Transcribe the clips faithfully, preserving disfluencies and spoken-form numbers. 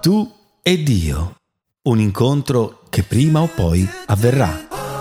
Tu e Dio, un incontro che prima o poi avverrà.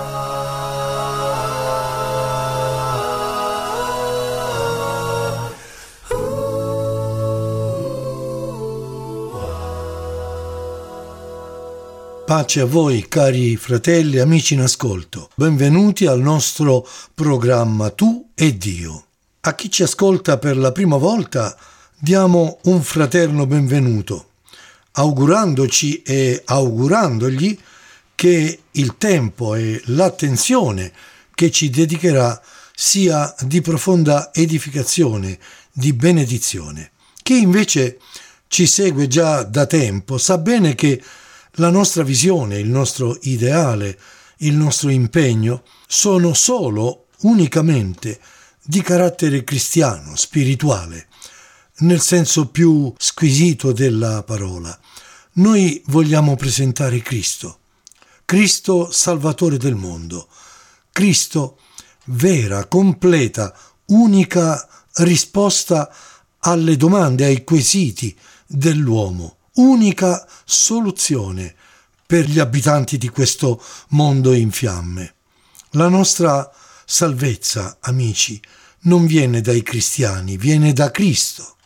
Pace a voi, cari fratelli e amici in ascolto. Benvenuti al nostro programma Tu e Dio. A chi ci ascolta per la prima volta diamo un fraterno benvenuto, augurandoci e augurandogli che il tempo e l'attenzione che ci dedicherà sia di profonda edificazione, di benedizione. Chi invece ci segue già da tempo sa bene che la nostra visione, il nostro ideale, il nostro impegno sono solo, unicamente, di carattere cristiano, spirituale, nel senso più squisito della parola. Noi vogliamo presentare Cristo, Cristo Salvatore del mondo, Cristo vera, completa, unica risposta alle domande, ai quesiti dell'uomo. Unica soluzione per gli abitanti di questo mondo in fiamme. La nostra salvezza, amici, non viene dai cristiani, viene da Cristo.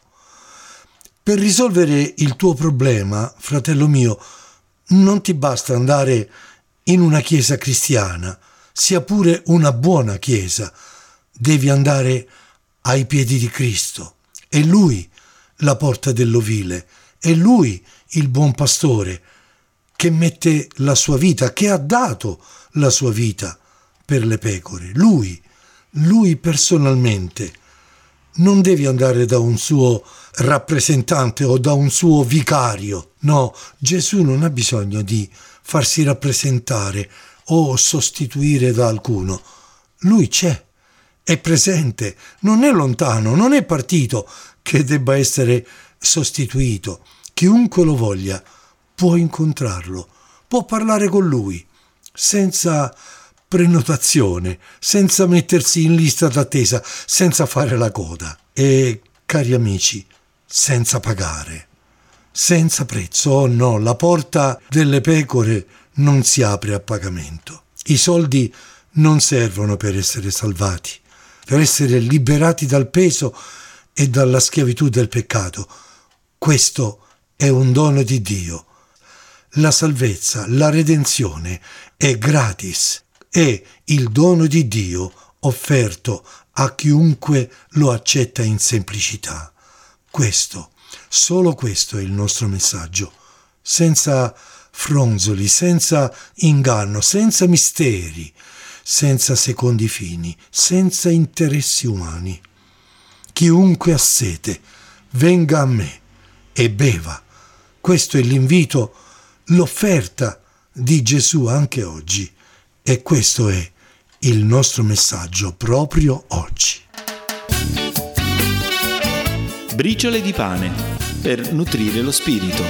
Per risolvere il tuo problema, fratello mio, non ti basta andare in una chiesa cristiana, sia pure una buona chiesa. Devi andare ai piedi di Cristo. È Lui la porta dell'ovile. È Lui il buon pastore che mette la sua vita, che ha dato la sua vita per le pecore. Lui, Lui personalmente. Non devi andare da un suo rappresentante o da un suo vicario. No, Gesù non ha bisogno di farsi rappresentare o sostituire da alcuno. Lui c'è, è presente, non è lontano, non è partito che debba essere sostituito. Chiunque lo voglia può incontrarlo, può parlare con lui, senza prenotazione, senza mettersi in lista d'attesa, senza fare la coda e, cari amici, senza pagare, senza prezzo. Oh no, la porta delle pecore non si apre a pagamento. I soldi non servono per essere salvati, per essere liberati dal peso e dalla schiavitù del peccato. Questo è un dono di Dio. La salvezza, la redenzione è gratis, è il dono di Dio offerto a chiunque lo accetta in semplicità. Questo, solo questo è il nostro messaggio, senza fronzoli, senza inganno, senza misteri, senza secondi fini, senza interessi umani. Chiunque ha sete, venga a me e beva. Questo è l'invito, l'offerta di Gesù anche oggi. E questo è il nostro messaggio proprio oggi. Briciole di pane per nutrire lo spirito.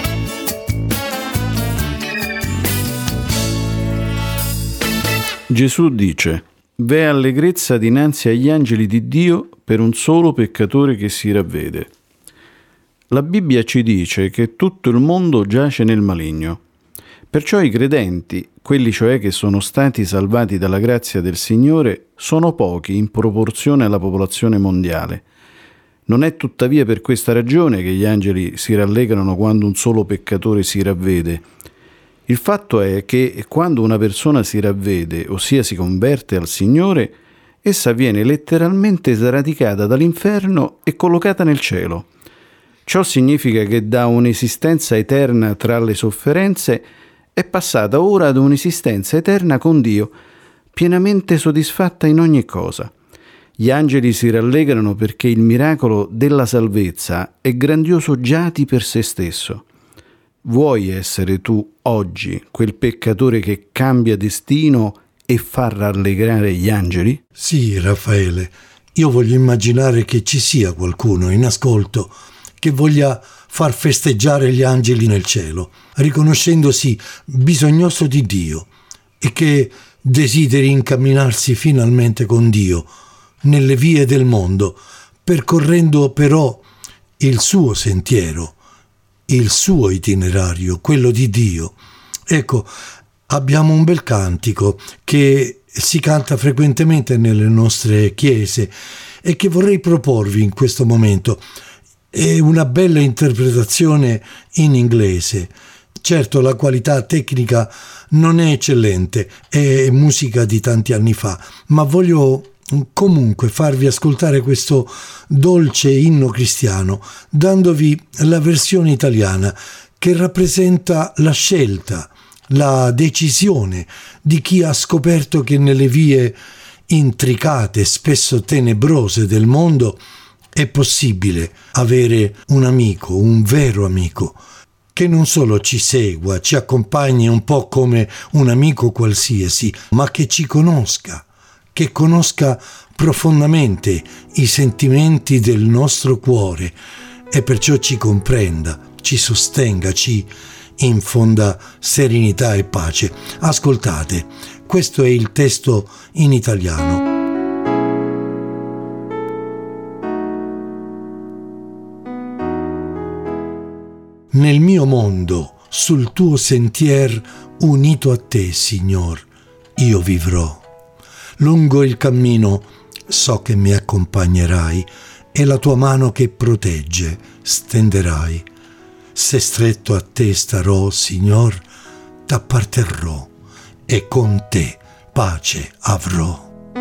Gesù dice: «V'è allegrezza dinanzi agli angeli di Dio per un solo peccatore che si ravvede». La Bibbia ci dice che tutto il mondo giace nel maligno. Perciò i credenti, quelli cioè che sono stati salvati dalla grazia del Signore, sono pochi in proporzione alla popolazione mondiale. Non è tuttavia per questa ragione che gli angeli si rallegrano quando un solo peccatore si ravvede. Il fatto è che quando una persona si ravvede, ossia si converte al Signore, essa viene letteralmente sradicata dall'inferno e collocata nel cielo. Ciò significa che da un'esistenza eterna tra le sofferenze è passata ora ad un'esistenza eterna con Dio, pienamente soddisfatta in ogni cosa. Gli angeli si rallegrano perché il miracolo della salvezza è grandioso già di per sé stesso. Vuoi essere tu oggi quel peccatore che cambia destino e fa rallegrare gli angeli? Sì, Raffaele, io voglio immaginare che ci sia qualcuno in ascolto che voglia far festeggiare gli angeli nel cielo, riconoscendosi bisognoso di Dio e che desideri incamminarsi finalmente con Dio nelle vie del mondo, percorrendo però il suo sentiero, il suo itinerario, quello di Dio. Ecco, abbiamo un bel cantico che si canta frequentemente nelle nostre chiese e che vorrei proporvi in questo momento. È una bella interpretazione in inglese. Certo, la qualità tecnica non è eccellente, è musica di tanti anni fa, ma voglio comunque farvi ascoltare questo dolce inno cristiano, dandovi la versione italiana che rappresenta la scelta, la decisione di chi ha scoperto che nelle vie intricate, spesso tenebrose del mondo è possibile avere un amico, un vero amico, che non solo ci segua, ci accompagni un po' come un amico qualsiasi, ma che ci conosca, che conosca profondamente i sentimenti del nostro cuore e perciò ci comprenda, ci sostenga, ci infonda serenità e pace. Ascoltate, questo è il testo in italiano. Nel mio mondo, sul tuo sentier, unito a te, Signor, io vivrò. Lungo il cammino so che mi accompagnerai e la tua mano che protegge stenderai. Se stretto a te starò, Signor, t'apparterrò e con te pace avrò.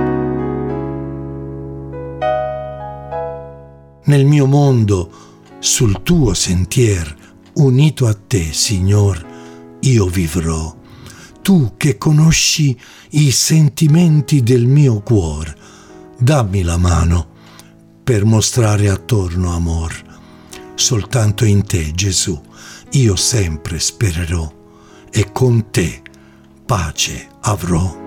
Nel mio mondo, sul tuo sentier, unito a te, Signor, io vivrò. Tu che conosci i sentimenti del mio cuor, dammi la mano per mostrare attorno amor. Soltanto in te, Gesù, io sempre spererò e con te pace avrò.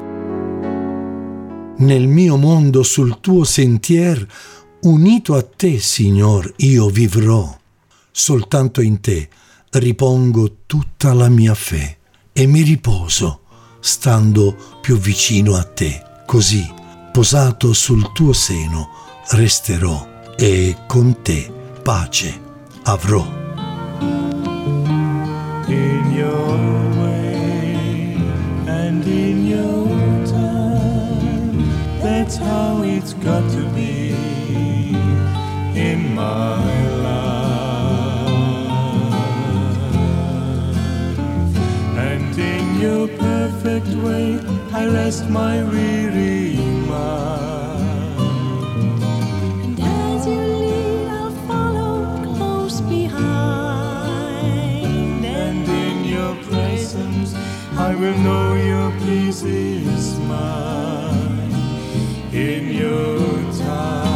Nel mio mondo, sul tuo sentier, unito a te, Signor, io vivrò. Soltanto in te ripongo tutta la mia fe e mi riposo stando più vicino a te. Così, posato sul tuo seno, resterò e con te pace avrò. In your way and in your time, that's how it's got to be. In my life, and in your perfect way I rest my weary mind. And as you lead I'll follow close behind. And in your presence I will know your peace is mine. In your time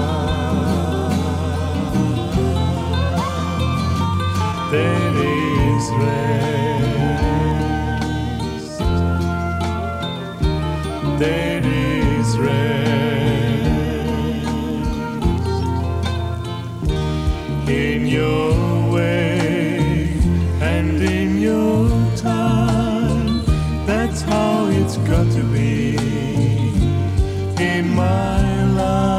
there is rest, there is rest, in your way and in your time, that's how it's got to be in my life.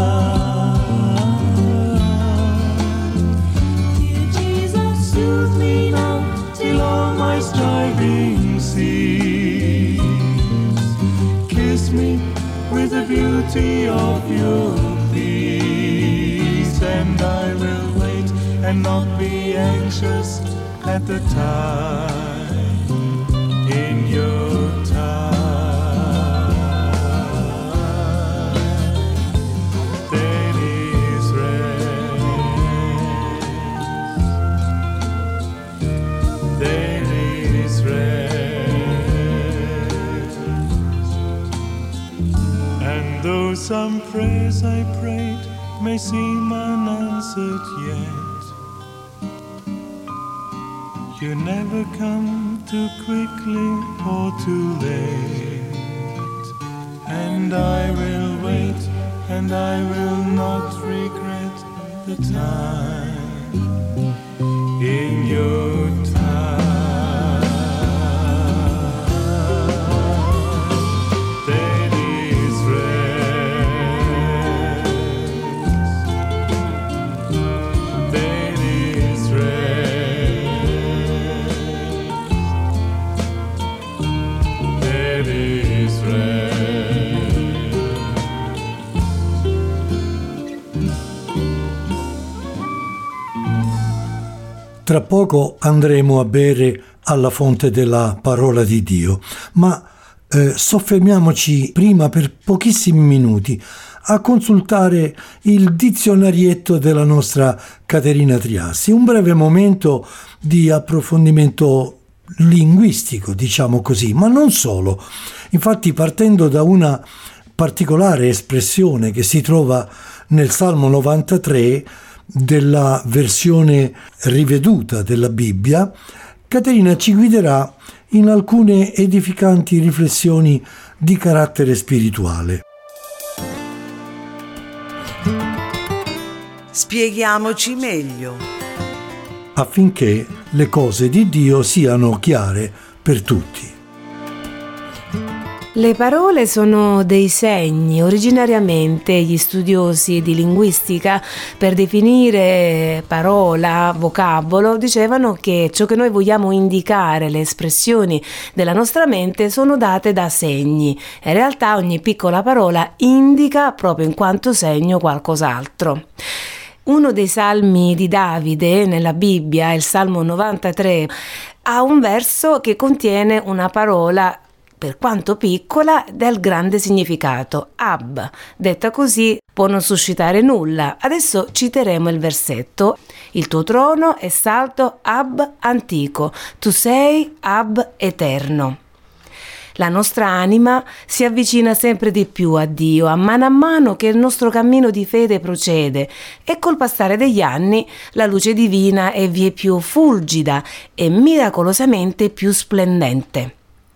Till all my striving cease, kiss me with the beauty of your peace, and I will wait and not be anxious at the time. In your time there is rest, there is rest. And though some prayers I prayed may seem unanswered yet, you never come too quickly or too late. And I will wait and I will not regret the time. In your time there is rest, there is rest, Tra poco andremo a bere alla fonte della parola di Dio, ma eh, soffermiamoci prima per pochissimi minuti a consultare il dizionarietto della nostra Caterina Triassi, un breve momento di approfondimento linguistico, diciamo così, ma non solo. Infatti, partendo da una particolare espressione che si trova nel Salmo novantatré della versione riveduta della Bibbia, Caterina ci guiderà in alcune edificanti riflessioni di carattere spirituale. Spieghiamoci meglio, affinché le cose di Dio siano chiare per tutti. Le parole sono dei segni. Originariamente gli studiosi di linguistica, per definire parola, vocabolo, dicevano che ciò che noi vogliamo indicare, le espressioni della nostra mente, sono date da segni. In realtà ogni piccola parola indica proprio in quanto segno qualcos'altro. Uno dei salmi di Davide nella Bibbia, il Salmo novantatré, ha un verso che contiene una parola, per quanto piccola, del grande significato. Ab, detta così, può non suscitare nulla. Adesso citeremo il versetto. Il tuo trono è saldo, Ab antico, tu sei Ab eterno. La nostra anima si avvicina sempre di più a Dio, a mano a mano che il nostro cammino di fede procede, e col passare degli anni la luce divina è vie più fulgida e miracolosamente più splendente.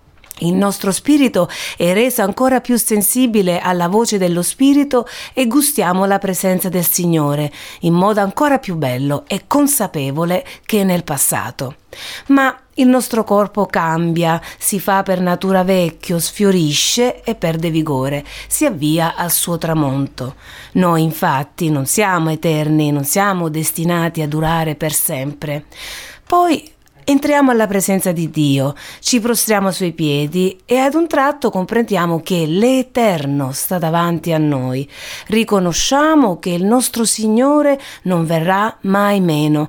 Il nostro spirito è reso ancora più sensibile alla voce dello Spirito e gustiamo la presenza del Signore in modo ancora più bello e consapevole che nel passato. Ma il nostro corpo cambia, si fa per natura vecchio, sfiorisce e perde vigore, si avvia al suo tramonto. Noi infatti non siamo eterni, non siamo destinati a durare per sempre. Poi entriamo alla presenza di Dio, ci prostriamo ai suoi piedi e ad un tratto comprendiamo che l'Eterno sta davanti a noi. Riconosciamo che il nostro Signore non verrà mai meno.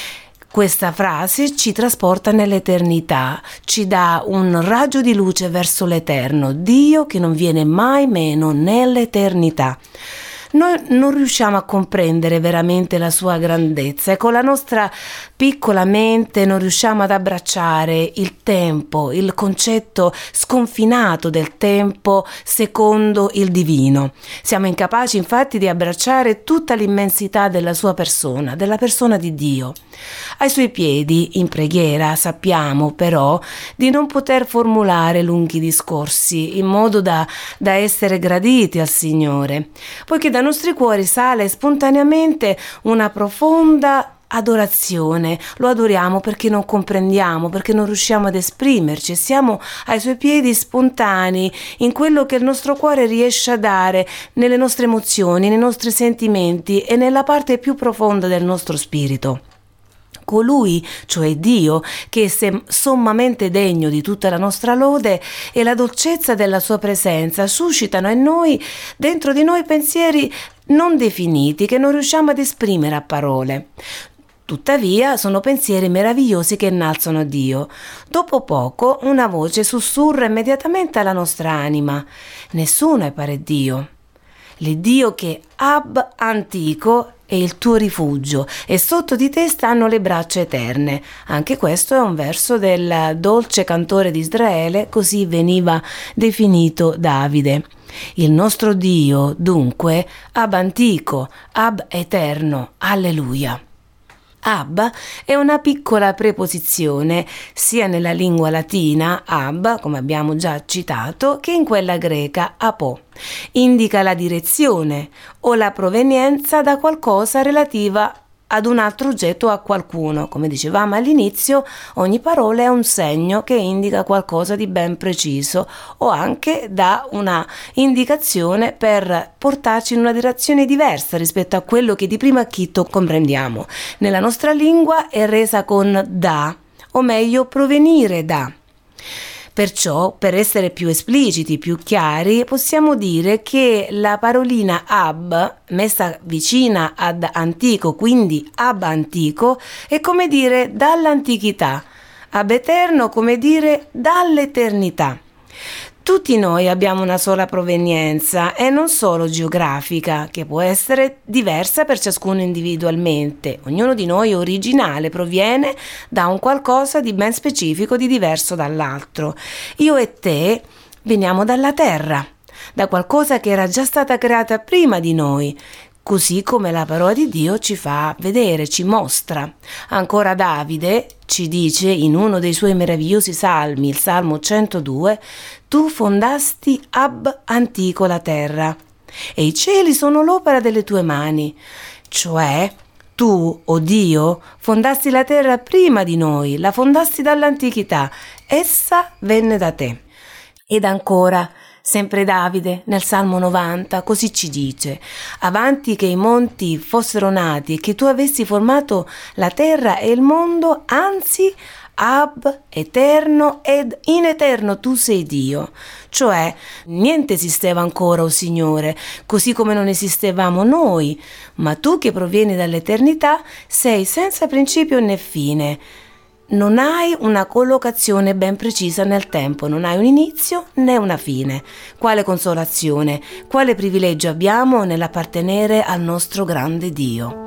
Questa frase ci trasporta nell'eternità, ci dà un raggio di luce verso l'Eterno, Dio che non viene mai meno nell'eternità. Noi non riusciamo a comprendere veramente la sua grandezza e con la nostra piccola mente non riusciamo ad abbracciare il tempo, il concetto sconfinato del tempo secondo il divino. Siamo incapaci infatti di abbracciare tutta l'immensità della sua persona, della persona di Dio. Ai suoi piedi, in preghiera, sappiamo però di non poter formulare lunghi discorsi in modo da, da essere graditi al Signore, poiché dai nostri cuori sale spontaneamente una profonda adorazione. Lo adoriamo perché non comprendiamo, perché non riusciamo ad esprimerci. Siamo ai suoi piedi spontanei in quello che il nostro cuore riesce a dare, nelle nostre emozioni, nei nostri sentimenti e nella parte più profonda del nostro spirito. Colui, cioè Dio, che è sommamente degno di tutta la nostra lode, e la dolcezza della sua presenza suscitano in noi, dentro di noi, pensieri non definiti che non riusciamo ad esprimere a parole. Tuttavia sono pensieri meravigliosi che innalzano a Dio. Dopo poco una voce sussurra immediatamente alla nostra anima: nessuno è pare Dio. L'Iddio che Ab antico è il tuo rifugio e sotto di te stanno le braccia eterne. Anche questo è un verso del dolce cantore di Israele, così veniva definito Davide. Il nostro Dio, dunque, Ab antico, Ab eterno, alleluia. Ab è una piccola preposizione sia nella lingua latina, ab, come abbiamo già citato, che in quella greca, apo. Indica la direzione o la provenienza da qualcosa relativa ad un altro oggetto o a qualcuno. Come dicevamo all'inizio, ogni parola è un segno che indica qualcosa di ben preciso o anche dà una indicazione per portarci in una direzione diversa rispetto a quello che di primo acchito comprendiamo. Nella nostra lingua è resa con da, o meglio provenire da. Perciò, per essere più espliciti, più chiari, possiamo dire che la parolina ab, messa vicina ad antico, quindi ab antico, è come dire dall'antichità, ab eterno come dire dall'eternità. Tutti noi abbiamo una sola provenienza e non solo geografica, che può essere diversa per ciascuno individualmente. Ognuno di noi è originale, proviene da un qualcosa di ben specifico, di diverso dall'altro. Io e te veniamo dalla terra, da qualcosa che era già stata creata prima di noi, così come la parola di Dio ci fa vedere, ci mostra. Ancora Davide ci dice in uno dei suoi meravigliosi salmi, il Salmo centodue, tu fondasti ab antico la terra e i cieli sono l'opera delle tue mani. Cioè, tu, o Dio, fondasti la terra prima di noi, la fondasti dall'antichità, essa venne da te. Ed ancora, sempre Davide, nel Salmo novanta, così ci dice: avanti che i monti fossero nati e che tu avessi formato la terra e il mondo, anzi ab eterno ed in eterno tu sei Dio. Cioè, niente esisteva ancora, o Signore, così come non esistevamo noi, ma tu che provieni dall'eternità sei senza principio né fine. Non hai una collocazione ben precisa nel tempo, non hai un inizio né una fine. Quale consolazione, quale privilegio abbiamo nell'appartenere al nostro grande Dio.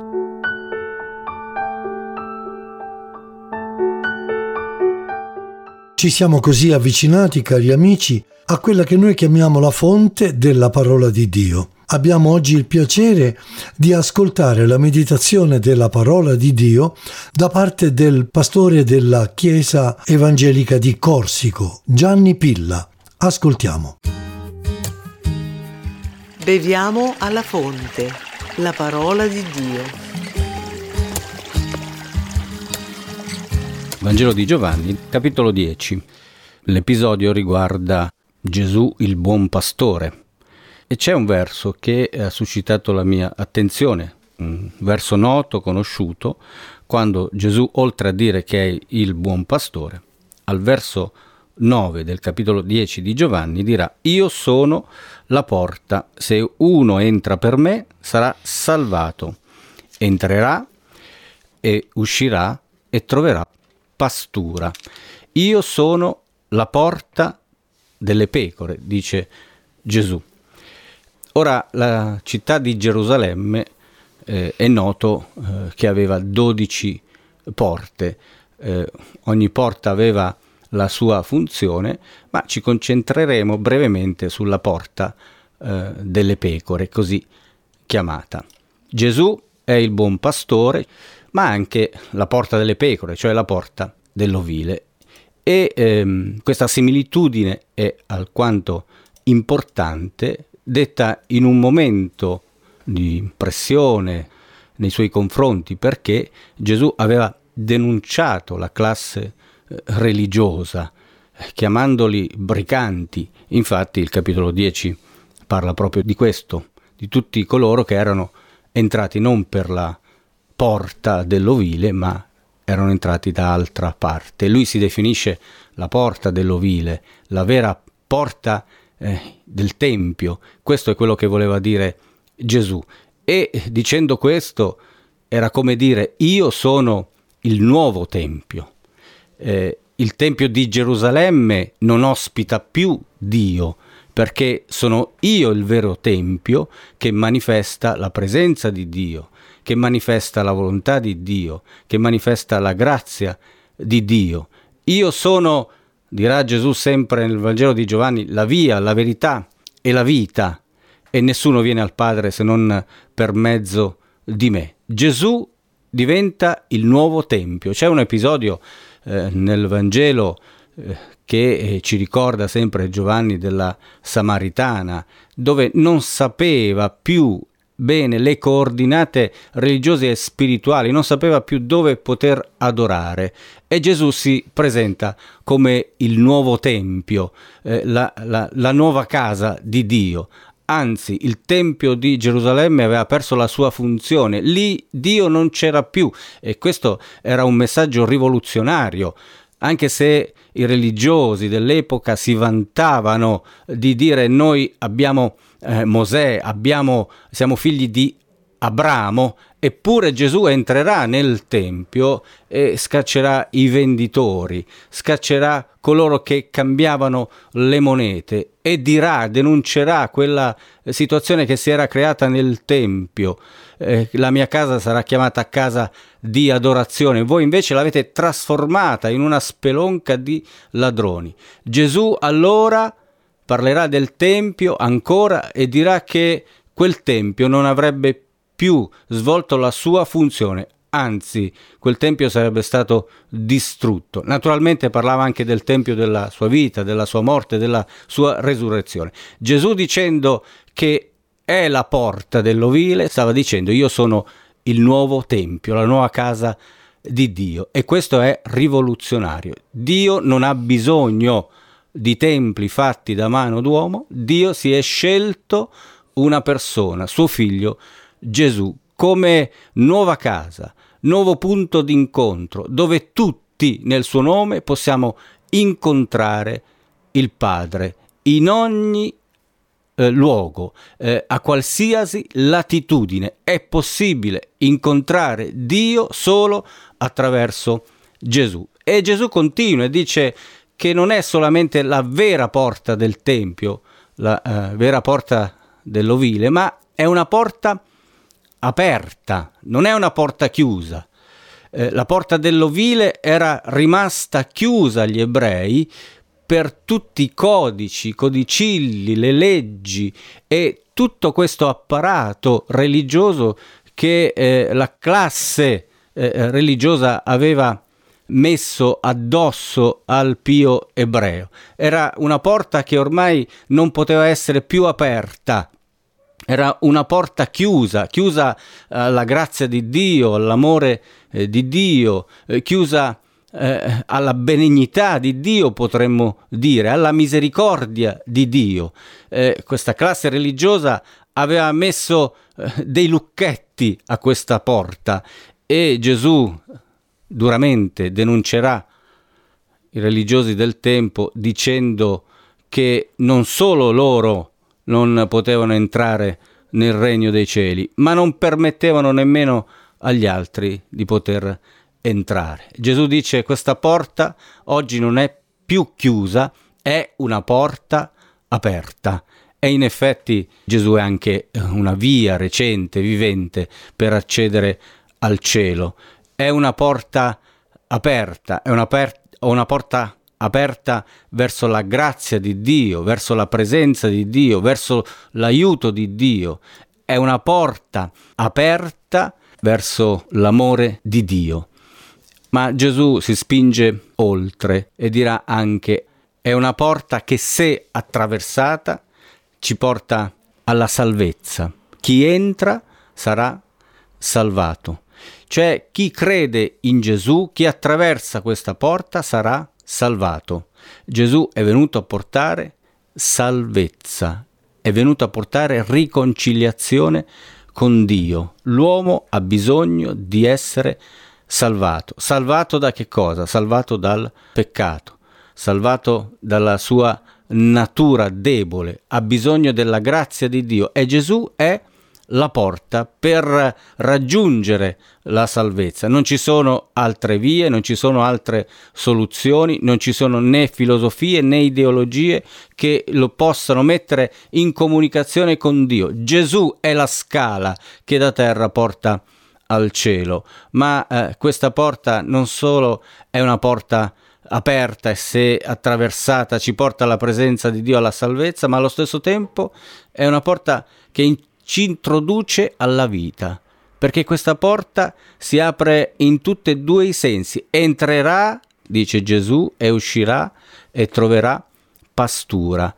Ci siamo così avvicinati, cari amici, a quella che noi chiamiamo la fonte della parola di Dio. Abbiamo oggi il piacere di ascoltare la meditazione della parola di Dio da parte del pastore della Chiesa Evangelica di Corsico, Gianni Pilla. Ascoltiamo. Beviamo alla fonte, la parola di Dio. Vangelo di Giovanni, capitolo dieci. L'episodio riguarda Gesù il buon pastore. E c'è un verso che ha suscitato la mia attenzione, un verso noto, conosciuto, quando Gesù, oltre a dire che è il buon pastore, al verso nove del capitolo dieci di Giovanni dirà: io sono la porta, se uno entra per me sarà salvato, entrerà e uscirà e troverà pastura. Io sono la porta delle pecore, dice Gesù. Ora, la città di Gerusalemme eh, è noto eh, che aveva dodici porte, eh, ogni porta aveva la sua funzione, ma ci concentreremo brevemente sulla porta eh, delle pecore, così chiamata. Gesù è il buon pastore, ma anche la porta delle pecore, cioè la porta dell'ovile. E ehm, questa similitudine è alquanto importante, detta in un momento di pressione nei suoi confronti, perché Gesù aveva denunciato la classe eh, religiosa, chiamandoli briganti. Infatti il capitolo dieci parla proprio di questo, di tutti coloro che erano entrati non per la porta dell'ovile, ma erano entrati da altra parte. Lui si definisce la porta dell'ovile, la vera porta eh, del Tempio. Questo è quello che voleva dire Gesù. E dicendo questo era come dire: io sono il nuovo Tempio. Eh, il Tempio di Gerusalemme non ospita più Dio, perché sono io il vero Tempio che manifesta la presenza di Dio, che manifesta la volontà di Dio, che manifesta la grazia di Dio. Io sono, dirà Gesù sempre nel Vangelo di Giovanni, la via, la verità e la vita, e nessuno viene al Padre se non per mezzo di me. Gesù diventa il nuovo Tempio. C'è un episodio eh, nel Vangelo eh, che eh, ci ricorda sempre Giovanni della Samaritana, dove non sapeva più bene le coordinate religiose e spirituali, non sapeva più dove poter adorare, e Gesù si presenta come il nuovo Tempio, eh, la, la, la nuova casa di Dio. Anzi, il Tempio di Gerusalemme aveva perso la sua funzione, lì Dio non c'era più, e questo era un messaggio rivoluzionario. anche se i religiosi dell'epoca si vantavano di dire noi abbiamo eh, Mosè, abbiamo, siamo figli di Abramo, eppure Gesù entrerà nel Tempio e scaccerà i venditori, scaccerà coloro che cambiavano le monete e dirà, denuncerà quella situazione che si era creata nel Tempio. Eh, la mia casa sarà chiamata casa di adorazione, voi invece l'avete trasformata in una spelonca di ladroni. Gesù allora parlerà del Tempio ancora e dirà che quel Tempio non avrebbe più svolto la sua funzione, anzi quel Tempio sarebbe stato distrutto. Naturalmente parlava anche del Tempio della sua vita, della sua morte, della sua resurrezione. Gesù, dicendo che è la porta dell'ovile, stava dicendo io sono il nuovo Tempio, la nuova casa di Dio, e questo è rivoluzionario. Dio non ha bisogno di templi fatti da mano d'uomo, Dio si è scelto una persona, suo figlio Gesù, come nuova casa, nuovo punto d'incontro, dove tutti nel suo nome possiamo incontrare il Padre in ogni eh, luogo, eh, a qualsiasi latitudine. È possibile incontrare Dio solo attraverso Gesù. E Gesù continua e dice che non è solamente la vera porta del Tempio, la eh, vera porta dell'ovile, ma è una porta aperta, non è una porta chiusa. Eh, la porta dell'ovile era rimasta chiusa agli ebrei per tutti i codici, i codicilli, le leggi e tutto questo apparato religioso che eh, la classe eh, religiosa aveva messo addosso al pio ebreo. Era una porta che ormai non poteva essere più aperta. Era una porta chiusa, chiusa alla grazia di Dio, all'amore eh, di Dio, eh, chiusa eh, alla benignità di Dio, potremmo dire, alla misericordia di Dio. Eh, questa classe religiosa aveva messo eh, dei lucchetti a questa porta e Gesù duramente denuncerà i religiosi del tempo dicendo che non solo loro non potevano entrare nel regno dei cieli, ma non permettevano nemmeno agli altri di poter entrare. Gesù dice: questa porta oggi non è più chiusa, è una porta aperta. E in effetti Gesù è anche una via recente, vivente, per accedere al cielo. È una porta aperta, è una, per- una porta aperta verso la grazia di Dio, verso la presenza di Dio, verso l'aiuto di Dio. È una porta aperta verso l'amore di Dio. Ma Gesù si spinge oltre e dirà anche: è una porta che, se attraversata, ci porta alla salvezza. Chi entra sarà salvato. Cioè, chi crede in Gesù, chi attraversa questa porta sarà salvato. Gesù è venuto a portare salvezza, è venuto a portare riconciliazione con Dio. L'uomo ha bisogno di essere salvato. Salvato da che cosa? Salvato dal peccato, salvato dalla sua natura debole, ha bisogno della grazia di Dio e Gesù è la porta per raggiungere la salvezza. Non ci sono altre vie, non ci sono altre soluzioni, non ci sono né filosofie né ideologie che lo possano mettere in comunicazione con Dio. Gesù è la scala che da terra porta al cielo, ma eh, questa porta non solo è una porta aperta e, se attraversata, ci porta alla presenza di Dio, alla salvezza, ma allo stesso tempo è una porta che in ci introduce alla vita, perché questa porta si apre in tutti e due i sensi. Entrerà, dice Gesù, e uscirà e troverà pastura,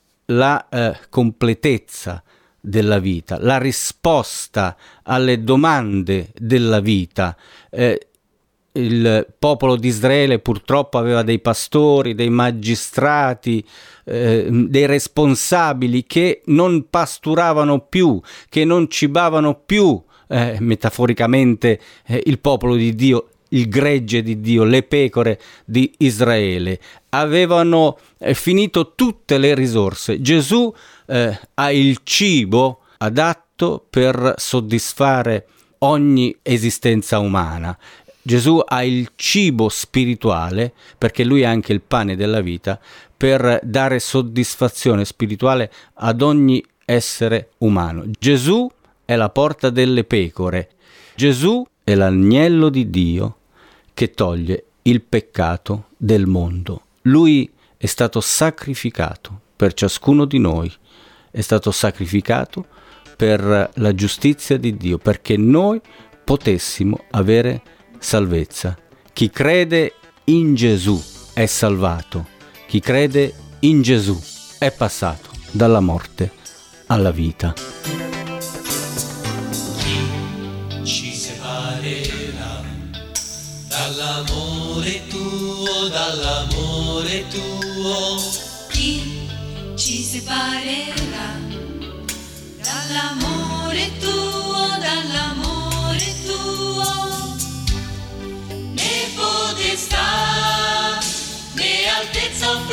la eh, completezza della vita, la risposta alle domande della vita. Eh, il popolo di Israele purtroppo aveva dei pastori, dei magistrati, eh, dei responsabili che non pasturavano più, che non cibavano più, eh, metaforicamente, eh, il popolo di Dio. il gregge di Dio, le pecore di Israele. Avevano eh, finito tutte le risorse. Gesù eh, ha il cibo adatto per soddisfare ogni esistenza umana. Gesù ha il cibo spirituale, perché lui è anche il pane della vita, per dare soddisfazione spirituale ad ogni essere umano. Gesù è la porta delle pecore. Gesù è l'agnello di Dio che toglie il peccato del mondo. Lui è stato sacrificato per ciascuno di noi, è stato sacrificato per la giustizia di Dio, perché noi potessimo avere salvezza. Chi crede in Gesù è salvato. Chi crede in Gesù è passato dalla morte alla vita. Ci separerà dall'amore tuo, dall'amore tuo. Chi ci separerà dall'amore tuo, dall'amore tuo? Né potestà, né altezza o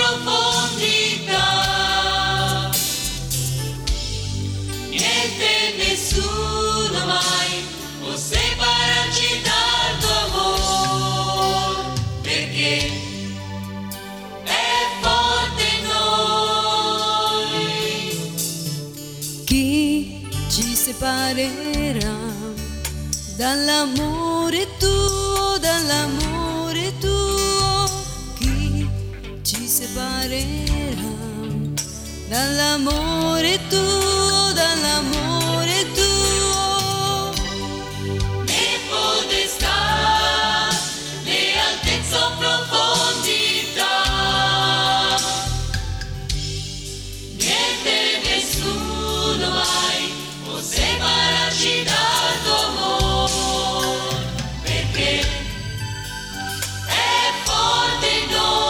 profondità, niente, nessuno mai può separarci dal tuo amor, perché è forte in noi. Chi ci separerà dall'amore tuo, dall'amore tuo? Chi ci separerà dall'amore tuo, dall'amore tuo? Né potestà, né altezza o profondità, niente, nessuno mai può separarci dal tuo amor, perché è forte in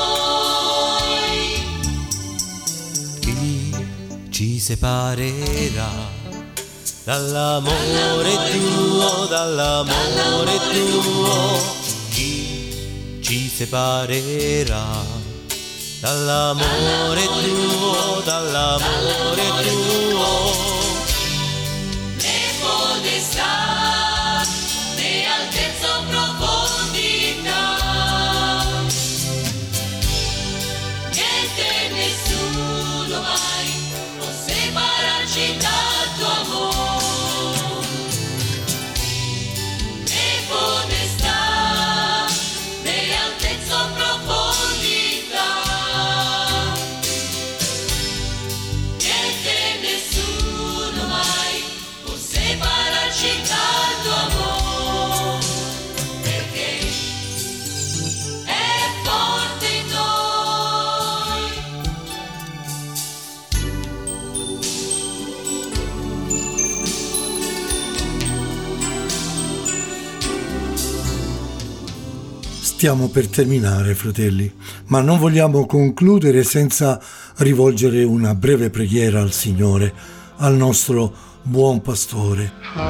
noi. Chi ci separerà dall'amore tuo, dall'amore tuo? Chi ci separerà dall'amore tuo, dall'amore tuo? Né potestà, né altezza o profondità, niente, nessuno mai può separarci dal tuo amor. Né potestà, né altezza o profondità, niente, nessuno mai può separarci dal tuo amor, perché è forte in noi. Stiamo per terminare, fratelli, ma non vogliamo concludere senza rivolgere una breve preghiera al Signore, al nostro buon pastore.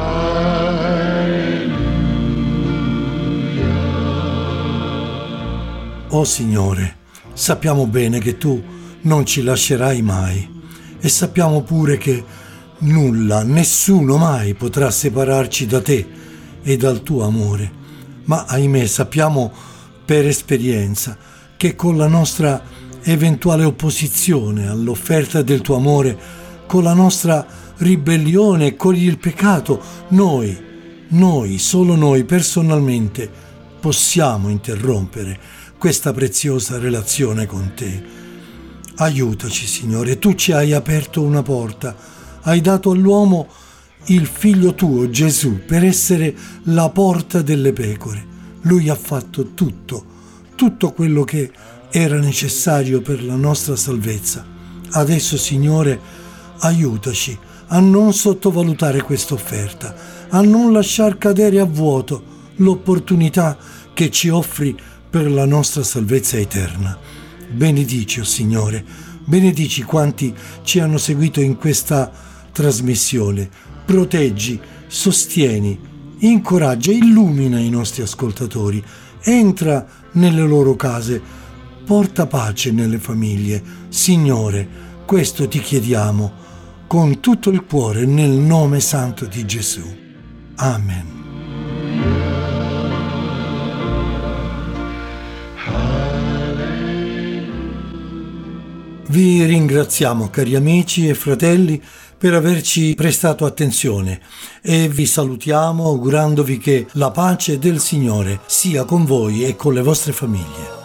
O Signore, sappiamo bene che Tu non ci lascerai mai e sappiamo pure che nulla, nessuno mai potrà separarci da Te e dal Tuo amore. Ma ahimè sappiamo per esperienza che con la nostra eventuale opposizione all'offerta del Tuo amore, con la nostra ribellione e con il peccato, noi, noi, solo noi personalmente possiamo interrompere questa preziosa relazione con Te. Aiutaci, Signore, Tu ci hai aperto una porta, hai dato all'uomo il Figlio Tuo, Gesù, per essere la porta delle pecore. Lui ha fatto tutto, tutto quello che era necessario per la nostra salvezza. Adesso, Signore, aiutaci a non sottovalutare questa offerta, a non lasciar cadere a vuoto l'opportunità che ci offri per la nostra salvezza eterna. Benedici, oh Signore, benedici quanti ci hanno seguito in questa trasmissione. Proteggi, sostieni, incoraggia, illumina i nostri ascoltatori entra nelle loro case, porta pace nelle famiglie. Signore, questo ti chiediamo con tutto il cuore nel nome santo di Gesù. Amen. Vi ringraziamo, cari amici e fratelli, per averci prestato attenzione e vi salutiamo augurandovi che la pace del Signore sia con voi e con le vostre famiglie.